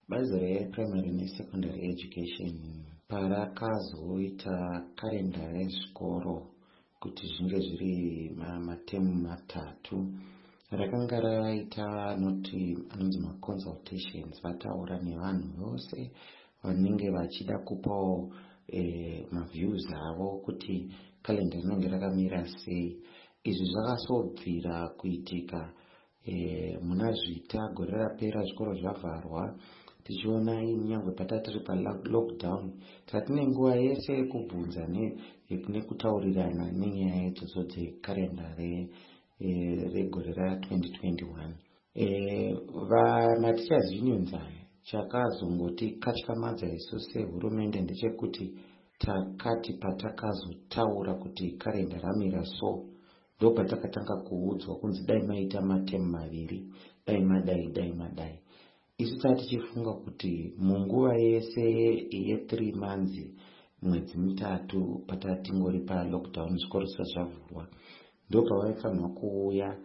Bazi reprimary nesecondary education parakazoita karenda rezvikoro kuti zvinge zviri matemu matatu, rakanga raita anonzi maconsultations, vataura nevanhu vose vanenge vachida kupawo maviews avo kuti kalenda rinenge rakamira sei. Izvi zvakasobvira kuitika muna Zvita gore rapera, zvikoro zvavharwa, tichiona nyangwe patatiri lockdown tatine nguva yese yekubvunza nekutaurirana nenyaya idzodzo dzekarenda regore ra2021. Teachers unions chakazongoti katyamadza isu sehurumende ndechekuti takati patakazotaura kuti karenda ramira so, ndopatakatanga kuudzwa kunzi dai maita matemu maviri, dai madai. Isu tichifunga kuti munguva yese ye3 months, mwedzi mitatu patatingori lockdown, zvikoro zvisati zvavhurwa, ndopavaifanirwa kuuya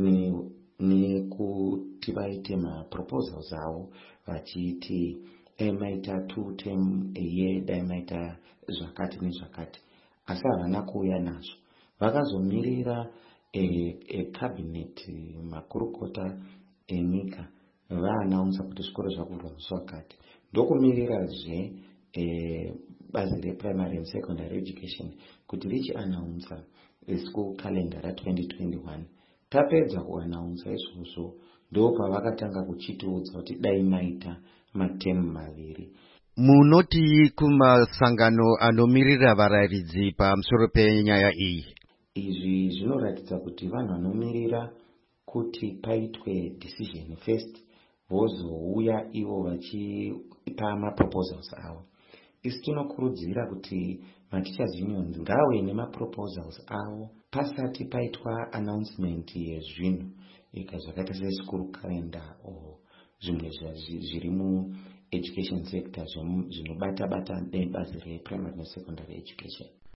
nekuti vaite maproposals avo vachiti dai maita 2 term eye, dai maita zvakati nezvakati, asi havana kuuya nazvo. Vakazomirira cabinet, makurukota enyika vaanaunza kuti zvikoro zvavhurwa musi wakati, ndokumirirazve bazi reprimary and secondary education kuti richianaunza school calendar ra2021. Tapedza kuanaunza izvozvo, ndopavakatanga kuchitiudza kuti dai maita matemu maviri. Munoti kumasangano anomirira varayiridzi pamusoro penyaya iyi? Izvi zvinoratidza kuti vanhu vanomirira kuti paitwe decision first, vozouya ivo vachipa maproposals avo. Isi tinokurudzira kuti mateachers unions ngauye nemaproposals avo pasati paitwa announcement yezvinhu zvakaita seschool calendar o zvimwe zviri education sector zvinobata bazi reprimary nesecondary education.